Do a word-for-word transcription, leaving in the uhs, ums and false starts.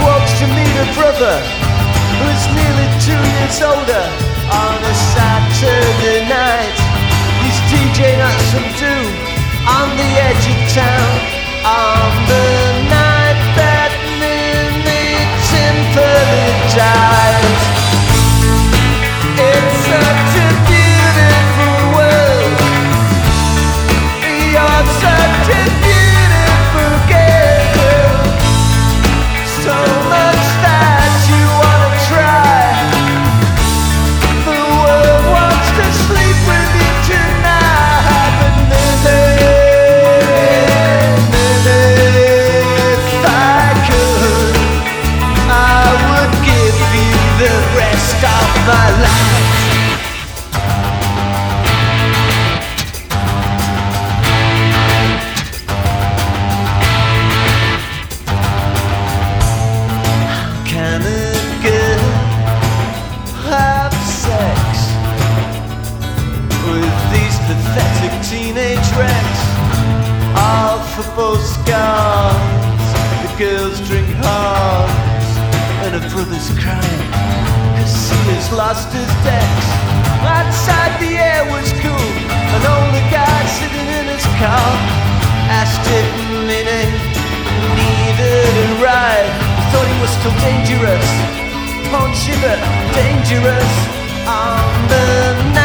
walks to meet a brother who's nearly two years older. On a Saturday night, he's DJing at some do on the edge of town. On the night that Minnie Timberlake died. It's such a beautiful world. You're such a beautiful girl. So much that you wanna try. The world wants to sleep with you tonight. But Minnie, Minnie, if I could, I would give you the rest of my life. Can a girl have sex with these pathetic teenage wrecks? All football scars, the girls drink hearts, and her brother's crying cause he has lost his decks. Outside the air was cool, an older guy sitting in his car asked if Minnie needed a ride. He thought he was still dangerous, Pawn Shiver, dangerous on the night.